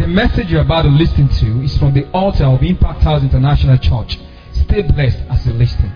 The message you're about to listen to is from the altar of Impact House International Church. Stay blessed as you listen.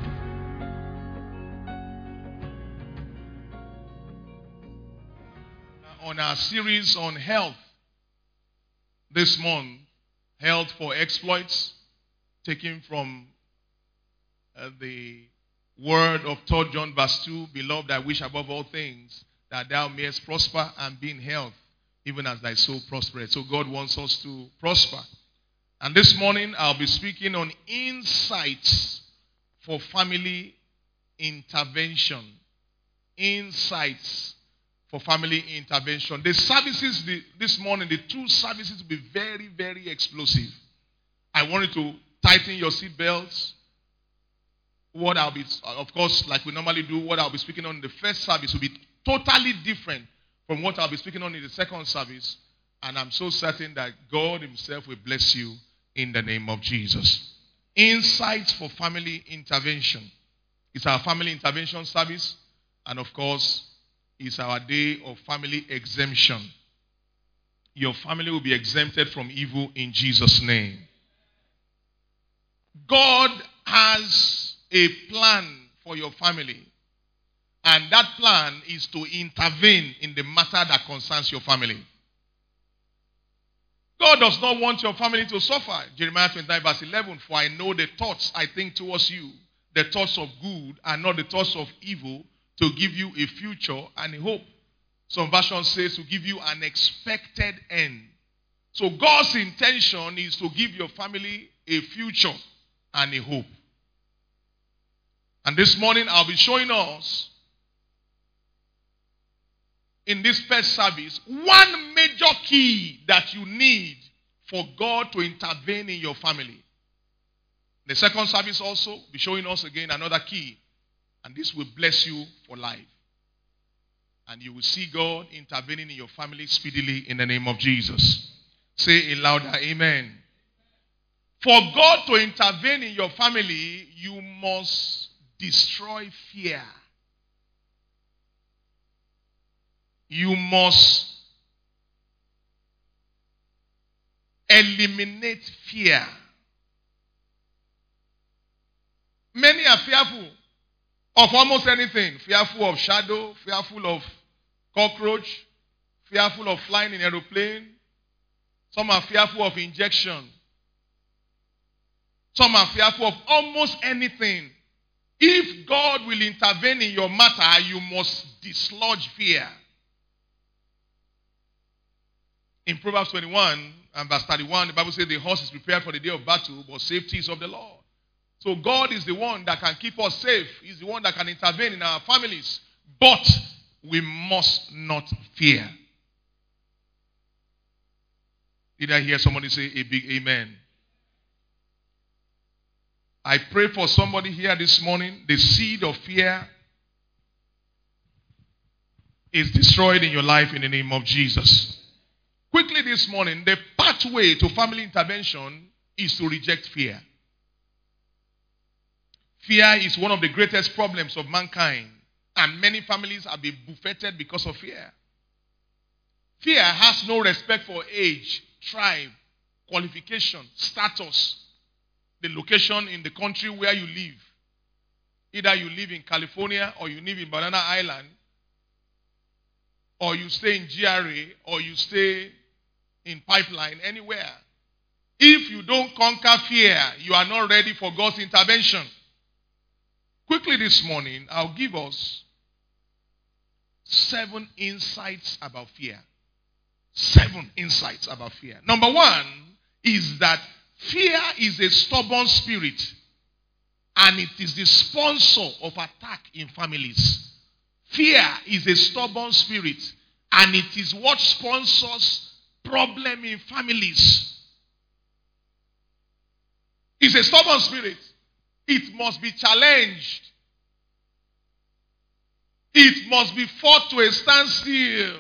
On our series on health this month, Health for Exploits, taken from the word of 3 John verse 2, Beloved, I wish above all things that thou mayest prosper and be in health, even as thy soul prospereth. So God wants us to prosper. And this morning I'll be speaking on insights for family intervention. Insights for family intervention. The services this morning, the 2 services will be very, very explosive. I want you to tighten your seatbelts. What I'll be, of course, like we normally do, what I'll be speaking on in the first service will be totally different from what I'll be speaking on in the second service. And I'm so certain that God himself will bless you in the name of Jesus. Insights for family intervention. It's our family intervention service. And of course, it's our day of family exemption. Your family will be exempted from evil in Jesus' name. God has a plan for your family. And that plan is to intervene in the matter that concerns your family. God does not want your family to suffer. Jeremiah 29 verse 11, for I know the thoughts I think towards you, the thoughts of good and not the thoughts of evil, to give you a future and a hope. Some version says to give you an expected end. So God's intention is to give your family a future and a hope. And this morning I'll be showing us in this first service one major key that you need for God to intervene in your family. The second service also will be showing us again another key. And this will bless you for life. And you will see God intervening in your family speedily in the name of Jesus. Say it louder, amen. For God to intervene in your family, you must destroy fear. You must eliminate fear. Many are fearful of almost anything. Fearful of shadow, fearful of cockroach, fearful of flying in aeroplane. Some are fearful of injection. Some are fearful of almost anything. If God will intervene in your matter, you must dislodge fear. In Proverbs 21 and verse 31, the Bible says the horse is prepared for the day of battle, but safety is of the Lord. So God is the one that can keep us safe. He's the one that can intervene in our families. But we must not fear. Did I hear somebody say a big amen? I pray for somebody here this morning. The seed of fear is destroyed in your life in the name of Jesus. Quickly this morning, the pathway to family intervention is to reject fear. Fear is one of the greatest problems of mankind. And many families have been buffeted because of fear. Fear has no respect for age, tribe, qualification, status, the location in the country where you live. Either you live in California or you live in Banana Island, or you stay in GRA, or you stay in Pipeline, anywhere. If you don't conquer fear, you are not ready for God's intervention. Quickly this morning, I'll give us 7 insights about fear. 7 insights about fear. Number 1 is that fear is a stubborn spirit, and it is the sponsor of attack in families. Fear is a stubborn spirit, and it is what sponsors problem in families. It's a stubborn spirit. It must be challenged. It must be fought to a standstill.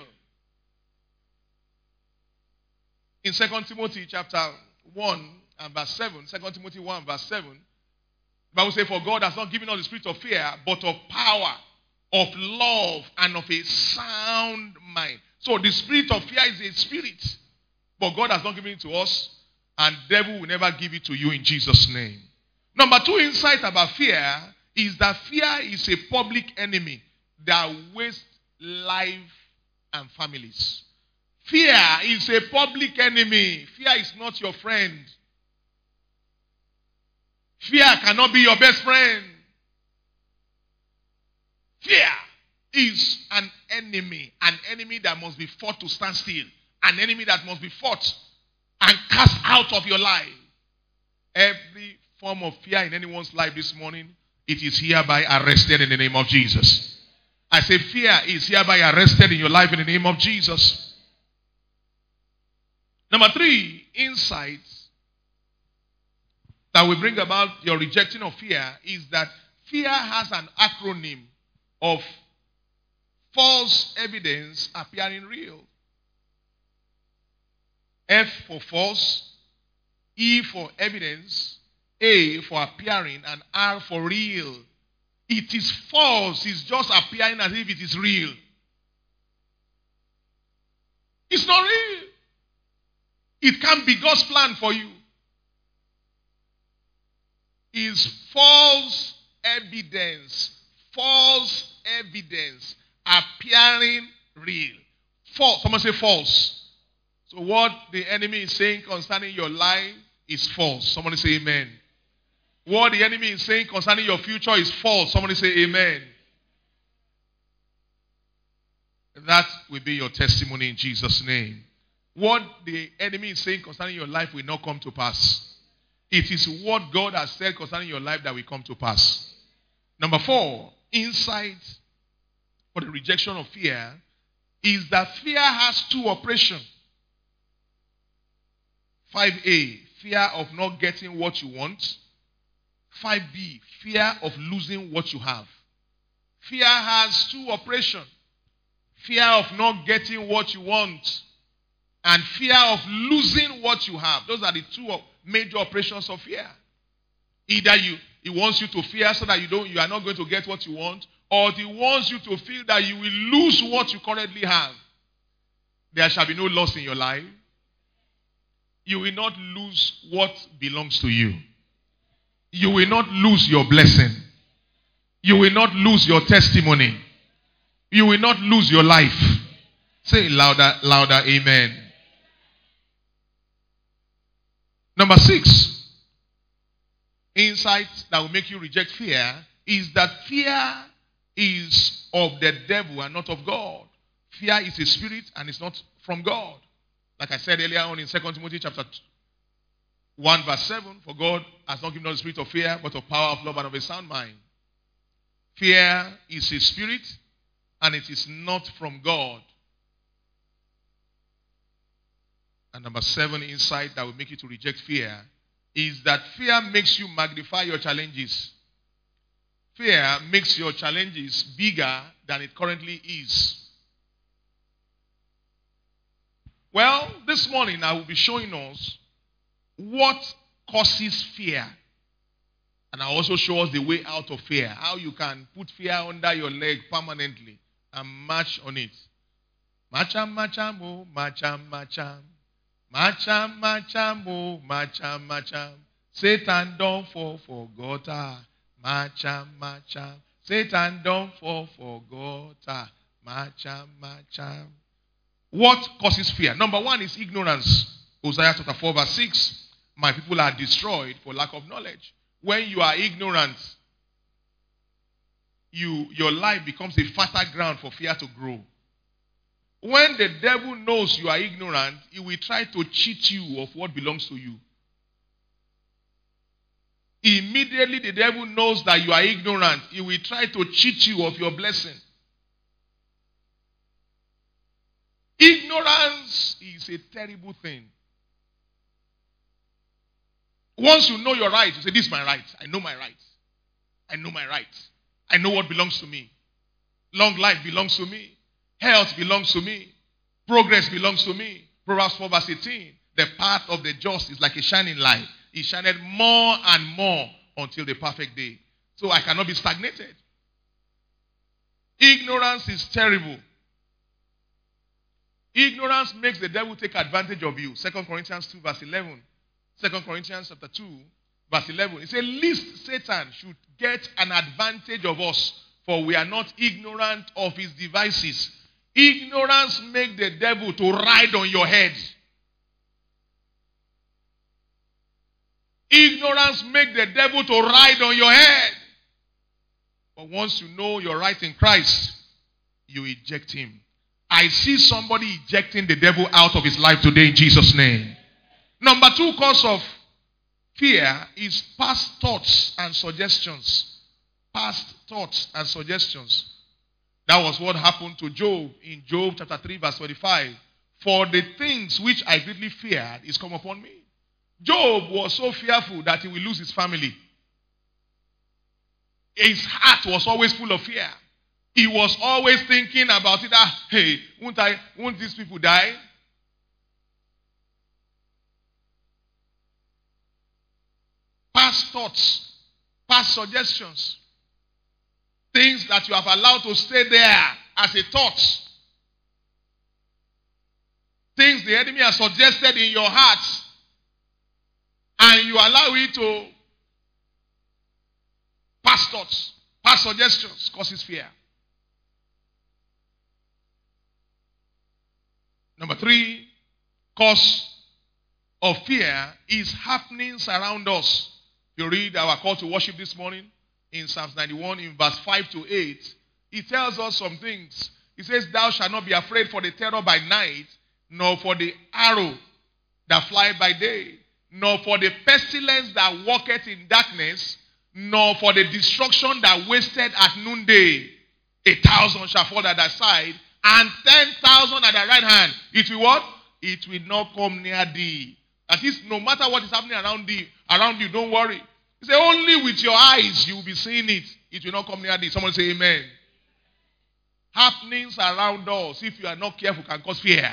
In 2 Timothy chapter 1 and verse 7, 2 Timothy 1 verse 7, the Bible says, for God has not given us the spirit of fear, but of power, of love, and of a sound mind. So the spirit of fear is a spirit. But God has not given it to us, and devil will never give it to you in Jesus' name. Number 2 insight about fear is that fear is a public enemy that wastes life and families. Fear is a public enemy. Fear is not your friend. Fear cannot be your best friend. Fear is an enemy that must be fought to stand still, an enemy that must be fought and cast out of your life. Every form of fear in anyone's life this morning, it is hereby arrested in the name of Jesus. I say fear is hereby arrested in your life in the name of Jesus. Number 3, insights that will bring about your rejecting of fear is that fear has an acronym of false evidence appearing real. F for false, E for evidence, A for appearing, and R for real. It is false. It's just appearing as if it is real. It's not real. It can't be God's plan for you. It's false evidence. False evidence appearing real. False. Someone say false. So what the enemy is saying concerning your life is false. Somebody say amen. What the enemy is saying concerning your future is false. Somebody say amen. That will be your testimony in Jesus' name. What the enemy is saying concerning your life will not come to pass. It is what God has said concerning your life that will come to pass. Number 4, insight for the rejection of fear is that fear has 2 operations. 5A, fear of not getting what you want. 5B, fear of losing what you have. Fear has 2 operations. Fear of not getting what you want and fear of losing what you have. Those are the 2 major operations of fear. Either it wants you to fear so that you are not going to get what you want, or it wants you to feel that you will lose what you currently have. There shall be no loss in your life. You will not lose what belongs to you. You will not lose your blessing. You will not lose your testimony. You will not lose your life. Say it louder, louder, amen. Number 6, insight that will make you reject fear is that fear is of the devil and not of God. Fear is a spirit and it's not from God. Like I said earlier on in 2 Timothy chapter 1 verse 7, for God has not given us the spirit of fear, but of power, of love, and of a sound mind. Fear is a spirit and it is not from God. And number 7, insight that will make you to reject fear is that fear makes you magnify your challenges. Fear makes your challenges bigger than it currently is. Well, this morning I will be showing us what causes fear. And I'll also show us the way out of fear. How you can put fear under your leg permanently and march on it. Macham, macham, oh, macham, macham. Macham, macham, oh, macham, macham. Satan don't fall for God. Macham, macham. Satan don't fall for God. Macham, macham. What causes fear? Number 1 is ignorance. Hosea chapter 4 verse 6. My people are destroyed for lack of knowledge. When you are ignorant, your life becomes a fertile ground for fear to grow. When the devil knows you are ignorant, he will try to cheat you of what belongs to you. Immediately the devil knows that you are ignorant, he will try to cheat you of your blessing. Ignorance is a terrible thing. Once you know your right, you say, this is my right. I know my right. I know my right. I know what belongs to me. Long life belongs to me. Health belongs to me. Progress belongs to me. Proverbs 4 verse 18. The path of the just is like a shining light. It shined more and more until the perfect day. So I cannot be stagnated. Ignorance is terrible. Ignorance makes the devil take advantage of you. 2 Corinthians 2 verse 11. 2 Corinthians chapter 2 verse 11. It says, "Lest Satan should get an advantage of us, for we are not ignorant of his devices." Ignorance makes the devil to ride on your head. Ignorance makes the devil to ride on your head. But once you know you're right in Christ, you eject him. I see somebody ejecting the devil out of his life today in Jesus' name. Number 2 cause of fear is past thoughts and suggestions. Past thoughts and suggestions. That was what happened to Job in Job chapter 3 verse 25. "For the things which I greatly feared is come upon me." Job was so fearful that he will lose his family. His heart was always full of fear. He was always thinking about it. Hey, won't these people die? Past thoughts, past suggestions, things that you have allowed to stay there as a thought, things the enemy has suggested in your heart, and you allow it to past thoughts, past suggestions causes fear. Number 3 cause of fear is happenings around us. You read our call to worship this morning in Psalms 91 in verse 5 to 8. It tells us some things. It says, "Thou shalt not be afraid for the terror by night, nor for the arrow that flieth by day, nor for the pestilence that walketh in darkness, nor for the destruction that wasteth at noonday. 1,000 shall fall at thy side, and 10,000 at thy right hand. It will what? It will not come near thee." That is, no matter what is happening around you, don't worry. He said, only with your eyes you will be seeing it. It will not come near thee. Someone say amen. Happenings around us, if you are not careful, can cause fear.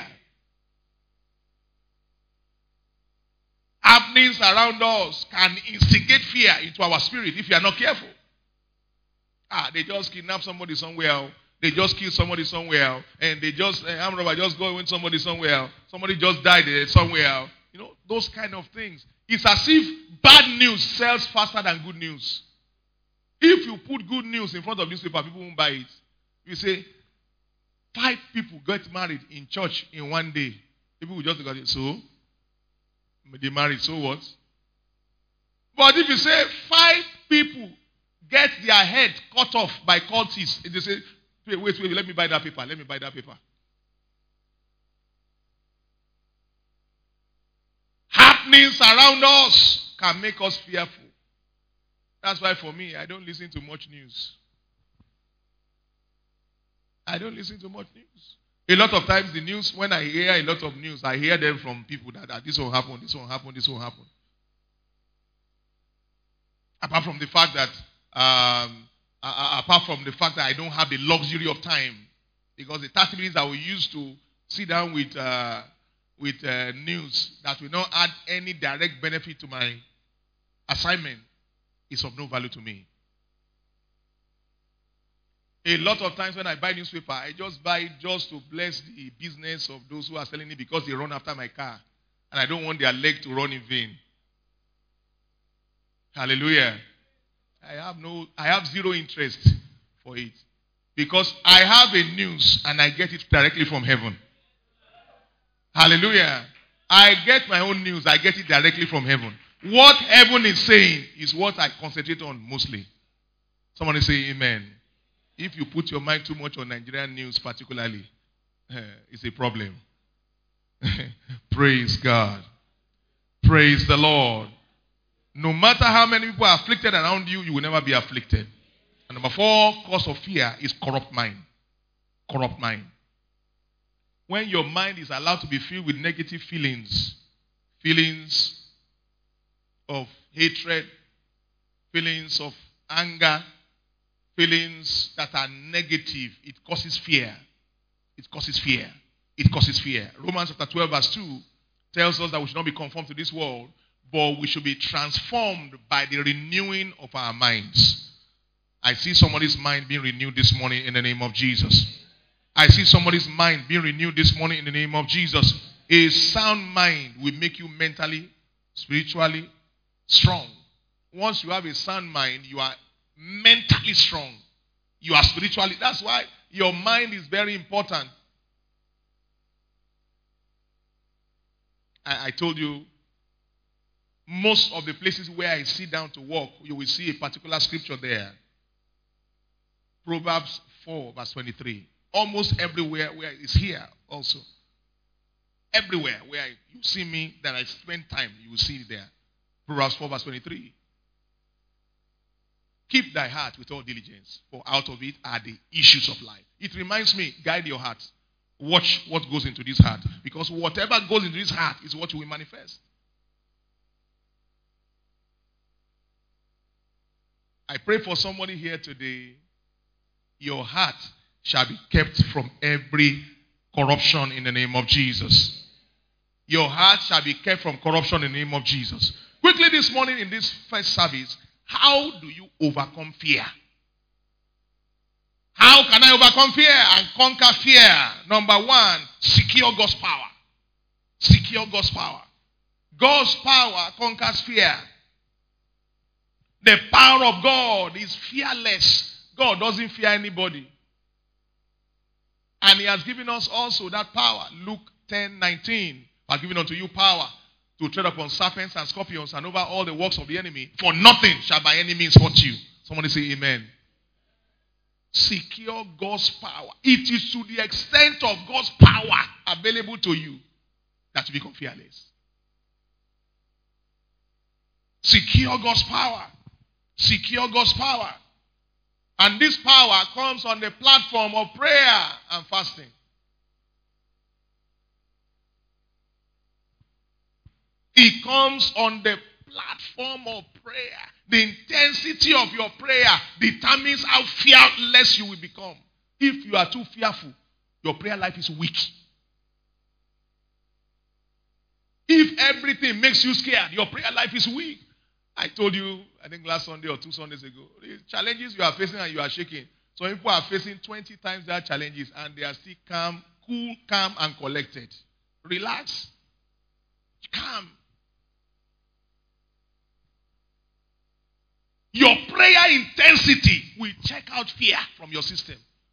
Happenings around us can instigate fear into our spirit if you are not careful. They just kidnapped somebody somewhere. They just killed somebody somewhere. And they just, just go with somebody somewhere. Somebody just died somewhere. You know, those kind of things. It's as if bad news sells faster than good news. If you put good news in front of newspaper, people won't buy it. You say, 5 people get married in church in one day. People will just look at it. So, they married, so what? But if you say 5 people get their head cut off by cultists, they say, wait, let me buy that paper. Happenings around us can make us fearful. That's why for me, I don't listen to much news. A lot of times the news, when I hear a lot of news, I hear them from people that this will happen. Apart from the fact that I don't have the luxury of time, because the 30 minutes I will use to sit down with news that will not add any direct benefit to my assignment is of no value to me. A lot of times when I buy newspaper, I just buy it just to bless the business of those who are selling it because they run after my car. And I don't want their leg to run in vain. Hallelujah. I have zero interest for it. Because I have a news and I get it directly from heaven. Hallelujah. I get my own news. I get it directly from heaven. What heaven is saying is what I concentrate on mostly. Somebody say amen. If you put your mind too much on Nigerian news particularly, it's a problem. Praise God. Praise the Lord. No matter how many people are afflicted around you, you will never be afflicted. And number 4 cause of fear is corrupt mind. Corrupt mind. When your mind is allowed to be filled with negative feelings of hatred, feelings of anger, feelings that are negative, it causes fear. Romans chapter 12 verse 2 tells us that we should not be conformed to this world, but we should be transformed by the renewing of our minds. I see somebody's mind being renewed this morning in the name of Jesus. I see somebody's mind being renewed this morning in the name of Jesus. A sound mind will make you mentally, spiritually strong. Once you have a sound mind, you are mentally strong. You are spiritually. That's why your mind is very important. I told you, most of the places where I sit down to work, you will see a particular scripture there. Proverbs 4 verse 23. Almost everywhere where it's here also. Everywhere where you see me, that I spend time, you will see it there. Proverbs 4 verse 23. Keep thy heart with all diligence, for out of it are the issues of life. It reminds me, guide your heart. Watch what goes into this heart. Because whatever goes into this heart is what you will manifest. I pray for somebody here today. Your heart shall be kept from every corruption in the name of Jesus. Your heart shall be kept from corruption in the name of Jesus. Quickly this morning in this first service, how do you overcome fear? How can I overcome fear and conquer fear? Number one, secure God's power. Secure God's power. God's power conquers fear. The power of God is fearless. God doesn't fear anybody. And He has given us also that power. Luke 10:19. I have given unto you power to tread upon serpents and scorpions and over all the works of the enemy. For nothing shall by any means hurt you. Somebody say amen. Secure God's power. It is to the extent of God's power available to you that you become fearless. Secure God's power. Secure God's power. And this power comes on the platform of prayer and fasting. It comes on the platform of prayer. The intensity of your prayer determines how fearless you will become. If you are too fearful, your prayer life is weak. If everything makes you scared, your prayer life is weak. I told you, I think last Sunday or 2 Sundays ago, the challenges you are facing and you are shaking. Some people are facing 20 times their challenges and they are still calm, cool, calm, and collected. Relax. Calm. Your prayer intensity will check out fear from your system.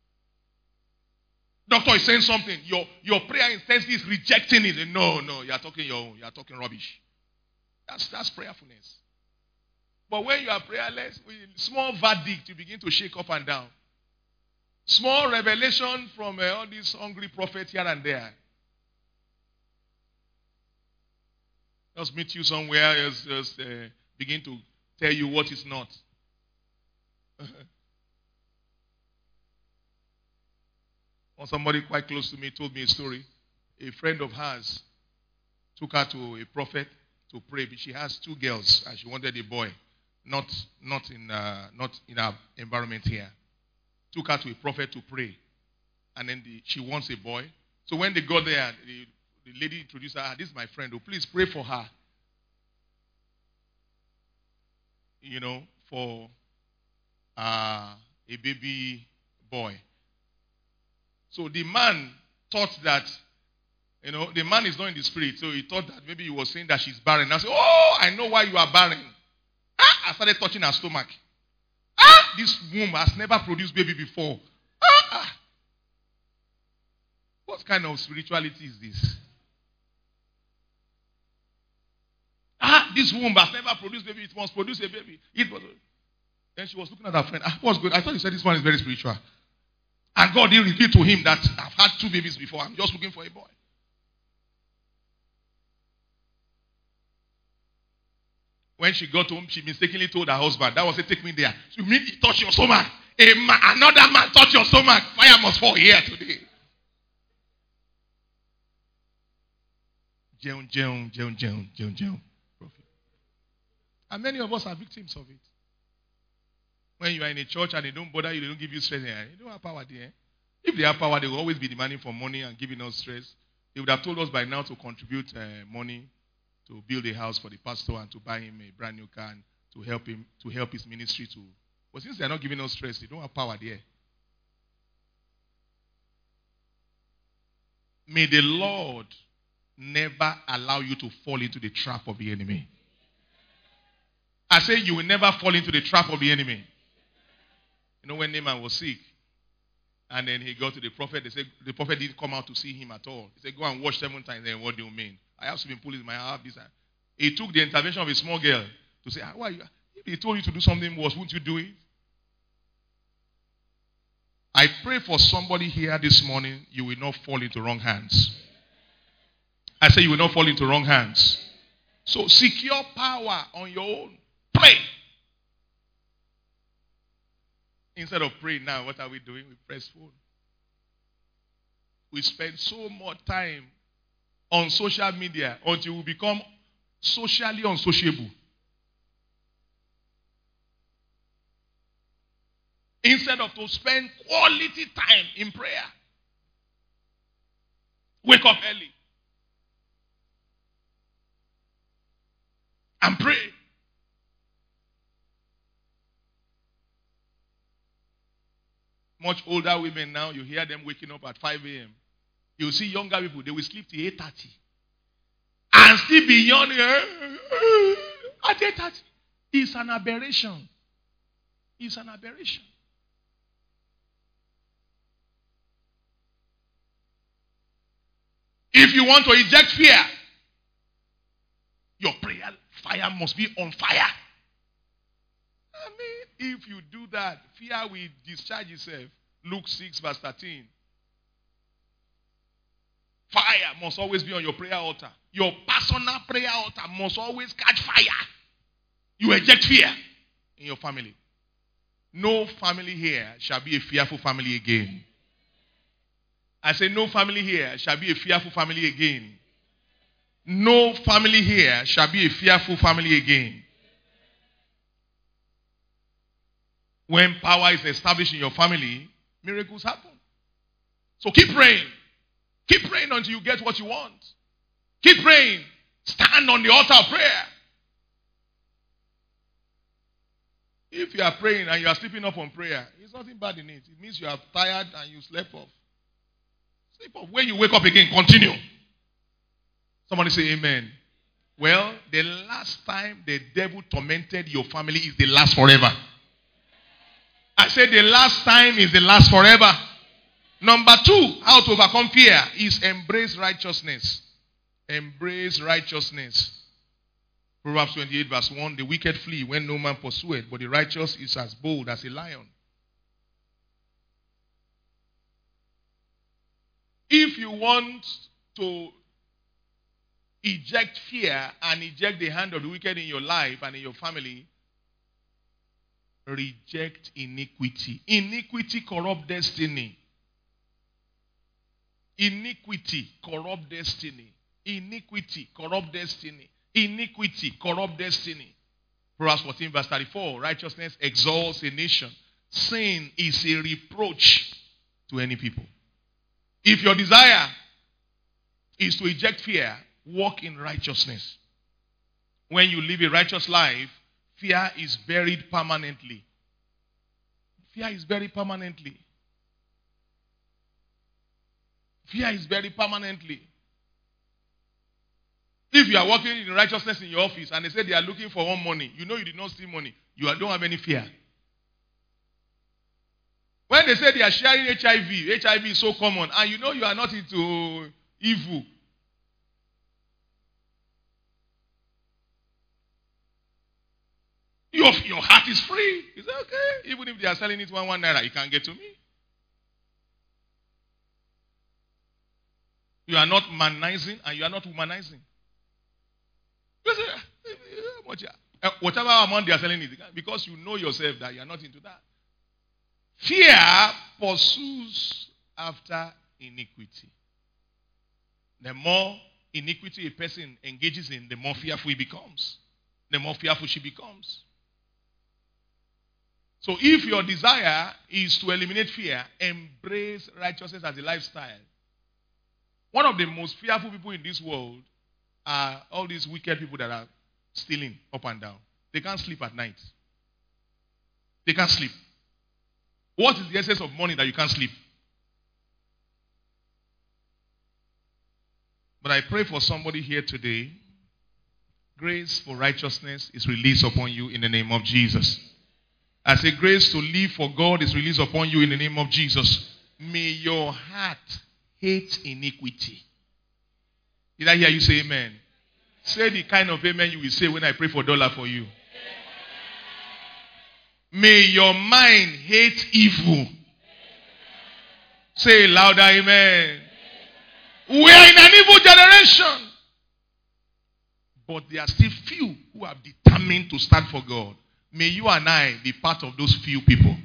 Doctor is saying something. Your prayer intensity is rejecting it. No, you are talking your own. You are talking rubbish. That's prayerfulness. But when you are prayerless, with small verdict, you begin to shake up and down. Small revelation from all these hungry prophets here and there. Just meet you somewhere, just begin to tell you what is not. When somebody quite close to me told me a story. A friend of hers took her to a prophet to pray. But she has 2 girls and she wanted a boy. Not in our environment here. Took her to a prophet to pray. And then she wants a boy. So when they got there, the lady introduced her. This is my friend. Oh, please pray for her. You know, for a baby boy. So the man thought that, the man is not in the spirit. So he thought that maybe he was saying that she's barren. I said, oh, I know why you are barren. I started touching her stomach. This womb has never produced baby before. What kind of spirituality is this? This womb has never produced baby. It must produce a baby. Then she was looking at her friend. What's good? I thought you said this one is very spiritual. And God didn't reveal to him that I've had 2 babies before. I'm just looking for a boy. When she got home, she mistakenly told her husband, that was it, take me there. You mean he touched your stomach? Another man touched your stomach. Fire must fall here today. Jeon. And many of us are victims of it. When you are in a church and they don't bother you, they don't give you stress. They don't have power there. If they have power, they will always be demanding for money and giving us stress. They would have told us by now to contribute money to build a house for the pastor and to buy him a brand new car and to help his ministry too. But since they are not giving us stress, they don't have power there. May the Lord never allow you to fall into the trap of the enemy. I say you will never fall into the trap of the enemy. You know, when Naaman was sick, and then he got to the prophet, they said the prophet didn't come out to see him at all. He said, go and wash 7 times. Then what do you mean? I have swimming pool in my house. He took the intervention of a small girl to say, why you? If he told you to do something worse, wouldn't you do it? I pray for somebody here this morning, you will not fall into wrong hands. I say you will not fall into wrong hands. So secure power on your own. Pray. Instead of praying now, what are we doing? We press phone. We spend so much time on social media until we become socially unsociable. Instead of to spend quality time in prayer. Wake up early. And pray. Much older women now, you hear them waking up at 5 a.m. You see younger people, they will sleep till 8:30. And still be yawning at 8:30. It's an aberration. It's an aberration. If you want to eject fear, your prayer fire must be on fire. I mean, if you do that, fear will discharge itself. Luke 6 verse 13. Fire must always be on your prayer altar. Your personal prayer altar must always catch fire. You eject fear in your family. No family here shall be a fearful family again. I say no family here shall be a fearful family again. No family here shall be a fearful family again. When power is established in your family, miracles happen. So keep praying. Keep praying until you get what you want. Keep praying. Stand on the altar of prayer. If you are praying and you are sleeping up on prayer, there's nothing bad in it. It means you are tired and you slept off. Sleep off. When you wake up again, continue. Somebody say amen. Well, the last time the devil tormented your family is the last forever. I said the last time is the last forever. Number 2, how to overcome fear is embrace righteousness. Embrace righteousness. Proverbs 28 verse 1, the wicked flee when no man pursueth, but the righteous is as bold as a lion. If you want to eject fear and eject the hand of the wicked in your life and in your family, reject iniquity. Iniquity corrupt destiny. Iniquity corrupt destiny. Iniquity corrupt destiny. Iniquity corrupt destiny. Proverbs 14 verse 34. Righteousness exalts a nation. Sin is a reproach to any people. If your desire is to eject fear, walk in righteousness. When you live a righteous life, fear is buried permanently. Fear is buried permanently. Fear is buried permanently. If you are working in righteousness in your office and they say they are looking for one money, you know you did not steal money, you don't have any fear. When they say they are sharing HIV is so common, and you know you are not into evil. Your heart is free. Is that okay? Even if they are selling it 1 naira, you can't get to me. You are not manizing and you are not womanizing. You say, whatever amount they are selling it, because you know yourself that you are not into that. Fear pursues after iniquity. The more iniquity a person engages in, the more fearful he becomes. The more fearful she becomes. So if your desire is to eliminate fear, embrace righteousness as a lifestyle. One of the most fearful people in this world are all these wicked people that are stealing up and down. They can't sleep at night. They can't sleep. What is the essence of money that you can't sleep? But I pray for somebody here today. Grace for righteousness is released upon you in the name of Jesus. I say grace to live for God is released upon you in the name of Jesus. May your heart hate iniquity. Did I hear you say amen? Say the kind of amen you will say when I pray for dollar for you. May your mind hate evil. Say louder, amen. We are in an evil generation. But there are still few who have determined to stand for God. May you and I be part of those few people.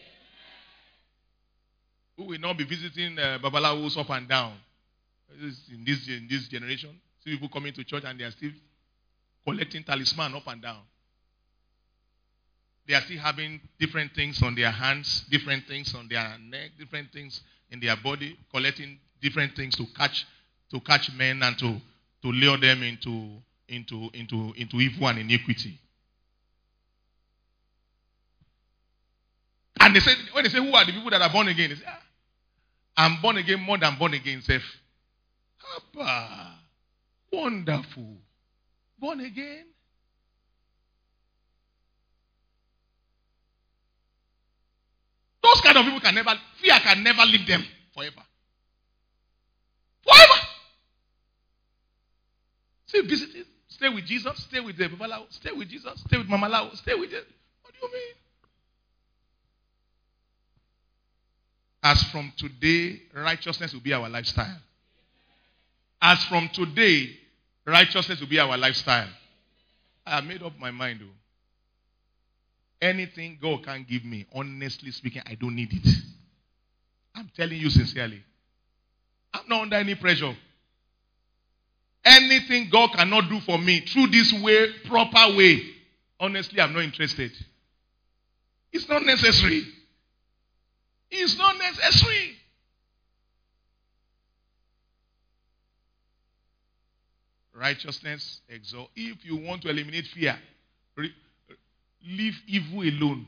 Who will not be visiting Babalawos up and down. In this generation, see people coming to church and they are still collecting talisman up and down. They are still having different things on their hands, different things on their neck, different things in their body, collecting different things to catch men and to lure them into evil and iniquity. And they say, when they say, who are the people that are born again? They say, I'm born again more than born again self. Abba, wonderful. Born again? Those kind of people fear can never leave them forever. Forever. Stay visiting, stay with Jesus, stay with the Babalao, stay with Jesus, stay with Mama Lao, stay with it. What do you mean? As from today, righteousness will be our lifestyle. As from today, righteousness will be our lifestyle. I have made up my mind, though. Anything God can give me, honestly speaking, I don't need it. I'm telling you sincerely. I'm not under any pressure. Anything God cannot do for me through this way, proper way, honestly, I'm not interested. It's not necessary. It's not necessary. Righteousness exalt. If you want to eliminate fear, leave evil alone.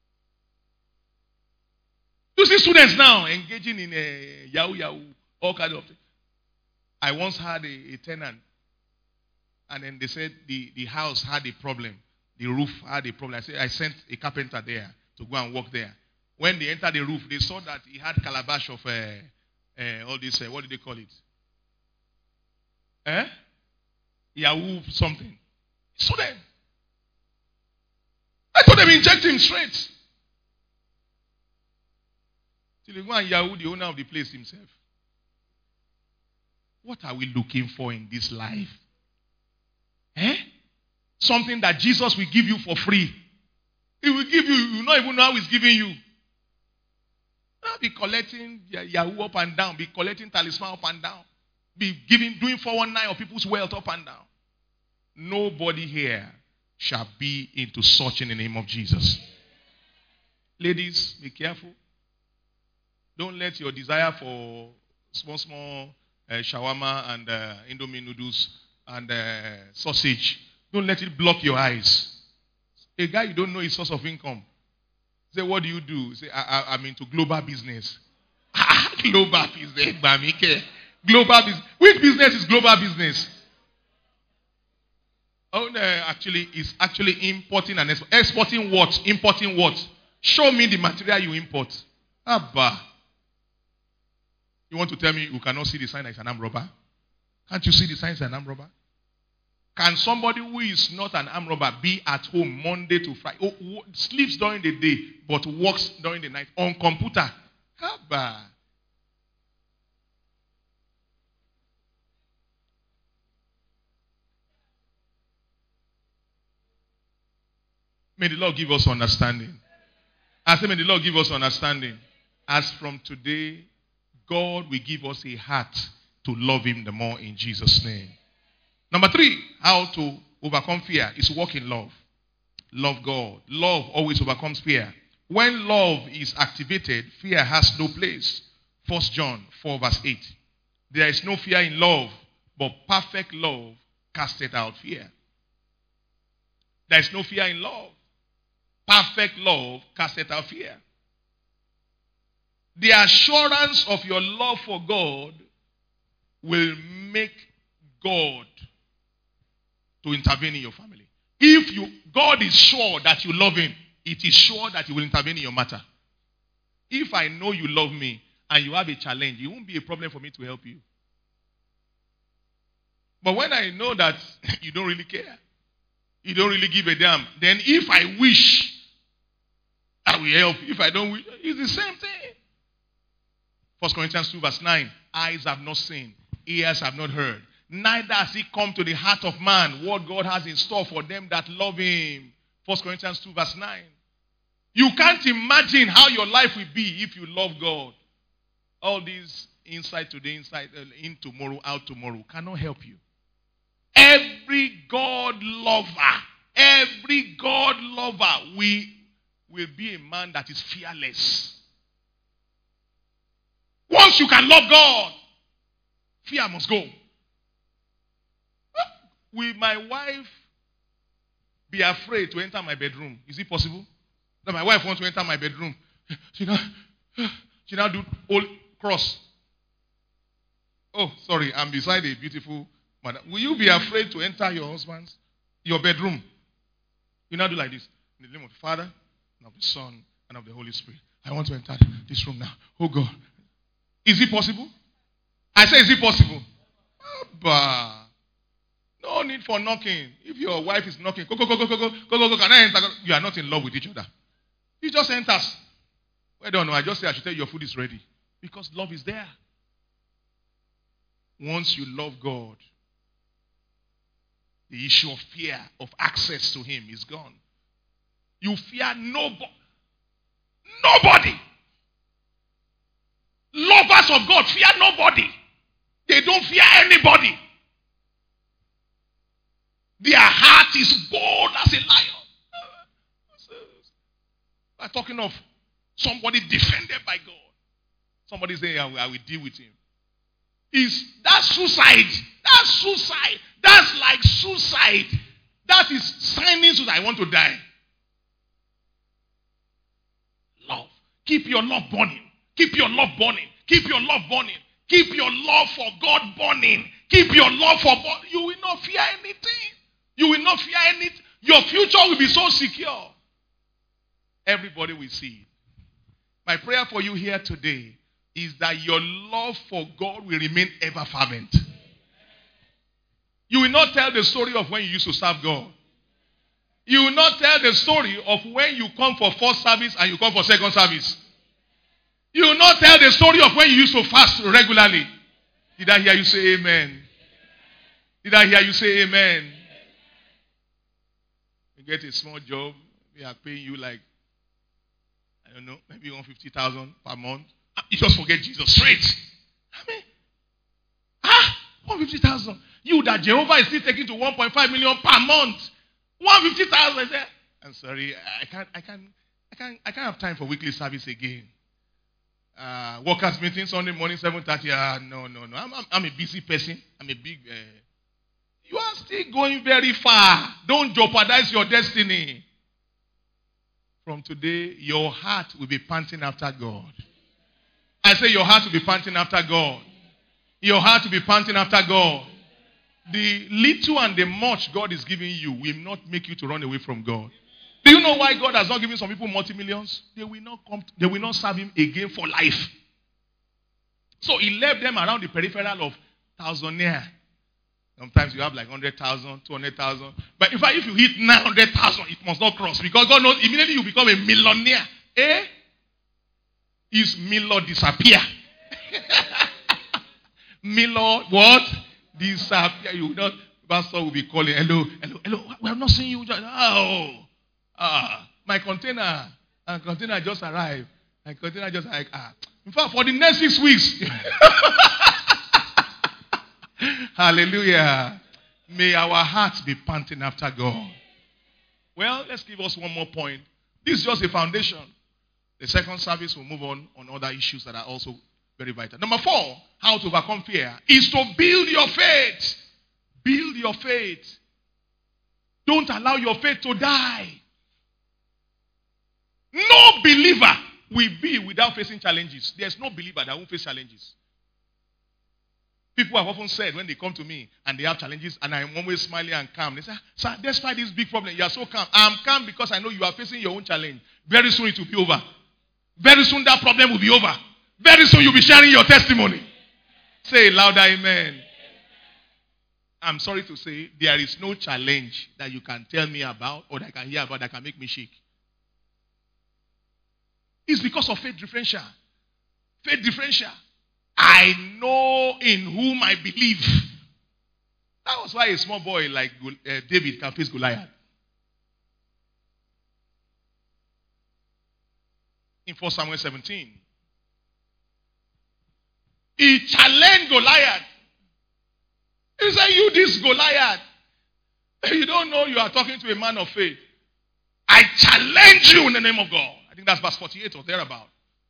You see students now engaging in yahoo, all kinds of things. I once had a tenant, and then they said the house had a problem. The roof had a problem. I sent a carpenter there to go and work there. When they entered the roof, they saw that he had calabash of all this, what do they call it? Yahoo something. So then, I told them inject him straight. Till they go and Yahoo the owner of the place himself. What are we looking for in this life? Something that Jesus will give you for free. He will give you, you will not even know how he's giving you. Now be collecting Yahoo up and down, be collecting talisman up and down, be doing 419 of people's wealth up and down. Nobody here shall be into such in the name of Jesus. Ladies, be careful. Don't let your desire for small shawarma and Indomie noodles and sausage, don't let it block your eyes. A guy you don't know his source of income. Say, what do you do? Say, I'm into global business. Global business. Global business. Which business is global business? Oh, no, it's actually importing and exporting what? Importing what? Show me the material you import. Abba. You want to tell me you cannot see the sign that it's an armed robber? Can't you see the sign it's an armed robber? Can somebody who is not an armed robber be at home Monday to Friday, sleeps during the day but works during the night on computer? Abba. May the Lord give us understanding. I say, may the Lord give us understanding. As from today, God will give us a heart to love him the more in Jesus' name. Number 3, how to overcome fear is walk in love. Love God. Love always overcomes fear. When love is activated, fear has no place. 1 John 4 verse 8. There is no fear in love, but perfect love casteth out fear. There is no fear in love. Perfect love casteth out fear. The assurance of your love for God will make God to intervene in your family. If God is sure that you love him, it is sure that he will intervene in your matter. If I know you love me and you have a challenge, it won't be a problem for me to help you. But when I know that you don't really care, you don't really give a damn, then if I wish, I will help. If I don't wish, it's the same thing. 1 Corinthians 2 verse 9. Eyes have not seen, ears have not heard, neither has it come to the heart of man what God has in store for them that love him. 1 Corinthians 2 verse 9. You can't imagine how your life will be if you love God. All these inside today, inside in tomorrow, out tomorrow cannot help you. Every God lover will be a man that is fearless. Once you can love God, fear must go. Will my wife be afraid to enter my bedroom? Is it possible? That my wife wants to enter my bedroom. She now do all cross. Oh, sorry, I'm beside a beautiful mother. Will you be afraid to enter your bedroom? You now do like this. In the name of the Father, and of the Son, and of the Holy Spirit. I want to enter this room now. Oh God. Is it possible? I say, is it possible? Abba. No need for knocking. If your wife is knocking, go, can I enter? You are not in love with each other. He just enters. I don't know. I just say I should tell you your food is ready. Because love is there. Once you love God, the issue of fear, of access to him is gone. You fear nobody. Nobody. Lovers of God fear nobody. They don't fear anybody. Their heart is bold as a lion. I'm talking of somebody defended by God. Somebody say, I will deal with him. That's suicide. That's suicide. That's like suicide. That is signing so that I want to die. Love. Keep your love burning. Keep your love burning. Keep your love burning. Keep your love for God burning. Keep your love for God. You will not fear anything. You will not fear anything. Your future will be so secure. Everybody will see it. My prayer for you here today is that your love for God will remain ever fervent. You will not tell the story of when you used to serve God. You will not tell the story of when you come for first service and you come for second service. You will not tell the story of when you used to fast regularly. Did I hear you say amen? Did I hear you say amen? You get a small job, they are paying you like, I don't know, maybe 150,000 per month. You just forget Jesus straight. I mean, 150,000. You that Jehovah is still taking to 1.5 million per month. 150,000. I'm sorry, I can't have time for weekly service again. Workers meeting Sunday morning 7:30. No. I'm a busy person. I'm a big. You are still going very far. Don't jeopardize your destiny. From today, your heart will be panting after God. I say your heart will be panting after God. Your heart will be panting after God. The little and the much God is giving you will not make you to run away from God. Do you know why God has not given some people multi-millions? They will not serve him again for life. So he left them around the peripheral of thousandaire. Sometimes you have like 100,000, 200,000. But in fact, if you hit 900,000, it must not cross. Because God knows immediately you become a millionaire. His Milo disappear. Milo what? Disappear. You will not. Pastor will be calling. Hello. We have not seen you. My container. And container just arrived. In fact, for the next 6 weeks. Hallelujah. May our hearts be panting after God. Well, let's give us one more point. This is just a foundation. The second service will move on other issues that are also very vital. Number 4, how to overcome fear is to build your faith. Build your faith. Don't allow your faith to die. No believer will be without facing challenges. There's no believer that won't face challenges. People have often said when they come to me and they have challenges and I'm always smiling and calm. They say, sir, despite this big problem, you are so calm. I'm calm because I know you are facing your own challenge. Very soon it will be over. Very soon that problem will be over. Very soon you'll be sharing your testimony. Say louder, amen. I'm sorry to say, there is no challenge that you can tell me about or that I can hear about that can make me shake. It's because of faith differential. Faith differential. I know in whom I believe. That was why a small boy like David can face Goliath. In 1 Samuel 17, he challenged Goliath. He said, you this Goliath, you don't know you are talking to a man of faith. I challenge you in the name of God. I think that's verse 48 or thereabout.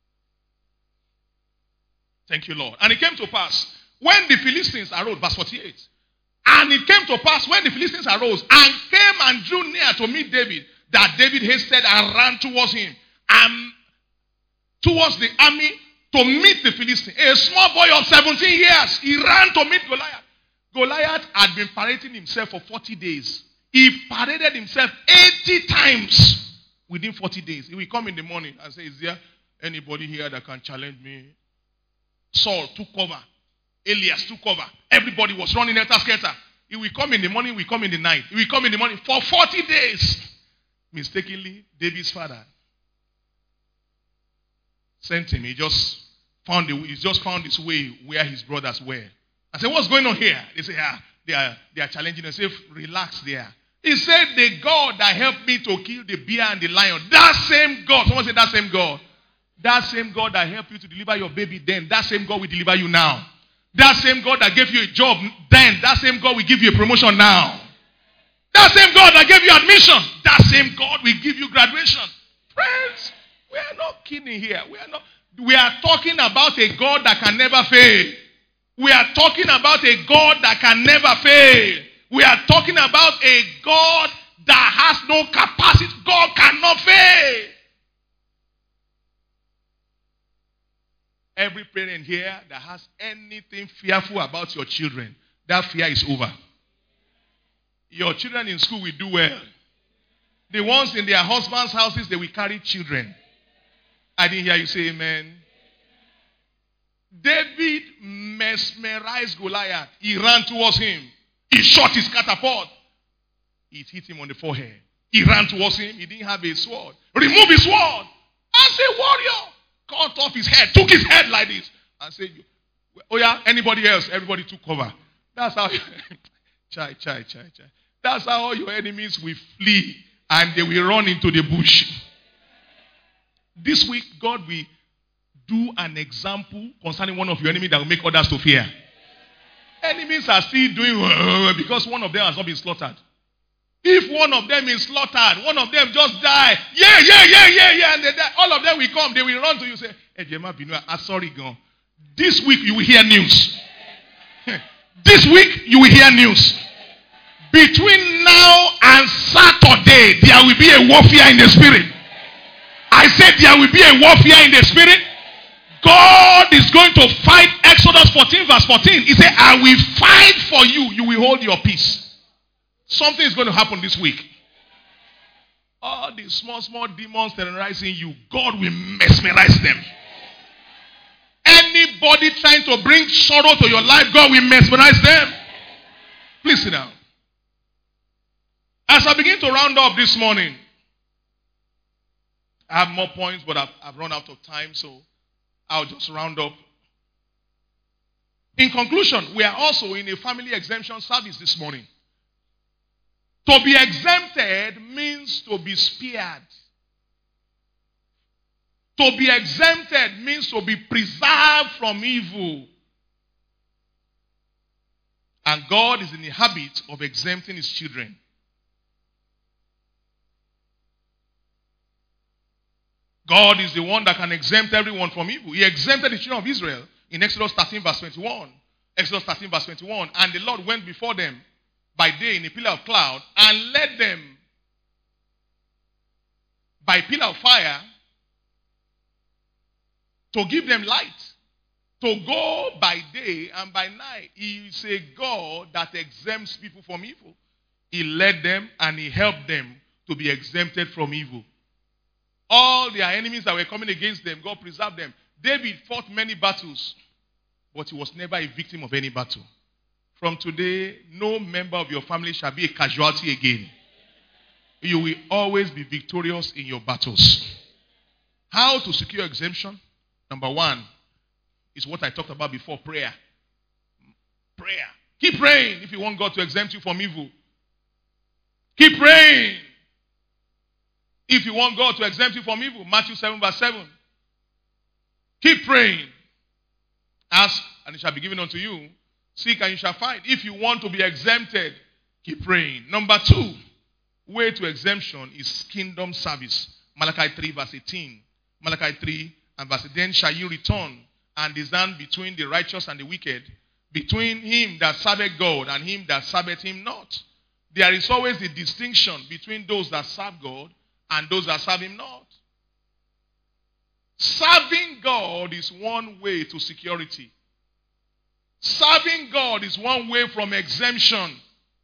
Thank you, Lord. And it came to pass, when the Philistines arose, verse 48. And it came to pass, when the Philistines arose and came and drew near to meet David, that David hasted and ran towards him, and towards the army to meet the Philistines. A small boy of 17 years, he ran to meet Goliath. Goliath had been parading himself for 40 days. He paraded himself 80 times within 40 days. He will come in the morning and say, is there anybody here that can challenge me? Saul took cover. Elias took cover. Everybody was running helter-skelter. He will come in the morning, he will come in the night. He will come in the morning for 40 days. Mistakenly, David's father sent him. He just found his way where his brothers were. I said, what's going on here? They say, they are challenging us. Say, relax there. He said, the God that helped me to kill the bear and the lion, that same God, someone said that same God. That same God that helped you to deliver your baby then, that same God will deliver you now. That same God that gave you a job then, that same God will give you a promotion now. That same God that gave you admission, that same God will give you graduation. Friends, we are not kidding here. We are talking about a God that can never fail. We are talking about a God that can never fail. We are talking about a God that has no capacity. God cannot fail. Every parent here that has anything fearful about your children, that fear is over. Your children in school will do well. The ones in their husbands' houses, they will carry children. I didn't hear you say amen. David mesmerized Goliath. He ran towards him. He shot his catapult. It hit him on the forehead. He ran towards him. He didn't have a sword. Remove his sword. As a warrior, cut off his head. Took his head like this. And said, oh yeah, anybody else? Everybody took cover. That's how That's how all your enemies will flee. And they will run into the bush. This week, God will do an example concerning one of your enemies that will make others to fear. Enemies are still doing because one of them has not been slaughtered. If one of them is slaughtered, one of them just die. Yeah. And they die. All of them will come. They will run to you and say, hey, Jema Binu, sorry, God. This week you will hear news. This week you will hear news. Between now and Saturday, there will be a warfare in the spirit. I said there will be a warfare in the spirit. God is going to fight. Exodus 14 verse 14. He said, I will fight for you. You will hold your peace. Something is going to happen this week. All these small demons terrorizing you, God will mesmerize them. Anybody trying to bring sorrow to your life, God will mesmerize them. Please sit down. As I begin to round up this morning, I have more points, but I've run out of time, so I'll just round up. In conclusion, we are also in a family exemption service this morning. To be exempted means to be spared. To be exempted means to be preserved from evil. And God is in the habit of exempting his children. God is the one that can exempt everyone from evil. He exempted the children of Israel in Exodus 13 verse 21. Exodus 13 verse 21. And the Lord went before them by day in a pillar of cloud and led them by a pillar of fire to give them light, To go by day and by night. He is a God that exempts people from evil. He led them and he helped them to be exempted from evil. All their enemies that were coming against them, God preserved them. David fought many battles, but he was never a victim of any battle. From today, no member of your family shall be a casualty again. You will always be victorious in your battles. How to secure exemption? Number one is what I talked about before, prayer. Prayer. Keep praying if you want God to exempt you from evil. Keep praying if you want God to exempt you from evil. Matthew 7 verse 7. Keep praying. Ask and it shall be given unto you. Seek and you shall find. If you want to be exempted, keep praying. Number two, way to exemption is kingdom service. Malachi 3 verse 18. Malachi 3 and verse 18. Then shall you return and discern between the righteous and the wicked, between him that serveth God and him that serveth him not. There is always a distinction between those that serve God and those that serve him not. Serving God is one way to security. Serving God is one way from exemption.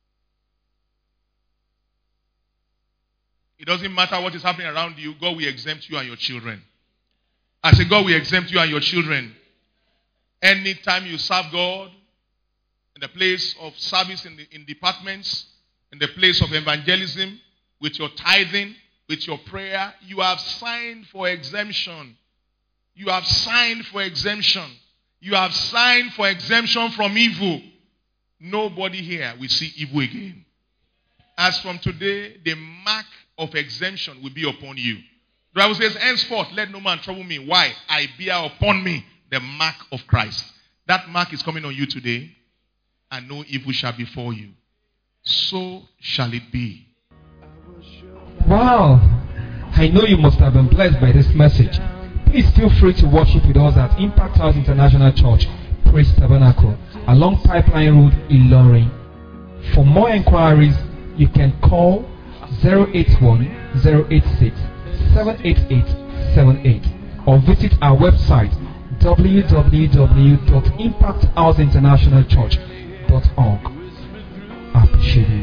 It doesn't matter what is happening around you, God will exempt you and your children. I say God will exempt you and your children. Anytime you serve God, in the place of service in departments, in the place of evangelism, with your tithing, with your prayer, you have signed for exemption. You have signed for exemption. You have signed for exemption from evil. Nobody here will see evil again. As from today, the mark of exemption will be upon you. The Bible says, henceforth, let no man trouble me. Why? I bear upon me the mark of Christ. That mark is coming on you today, and no evil shall befall you. So shall it be. Wow! I know you must have been blessed by this message. Please feel free to worship with us at Impact House International Church, Praise Tabernacle, along Pipeline Road, Ilorin. For more inquiries, you can call 081-086-78878 or visit our website www.impacthouseinternationalchurch.org. I appreciate you.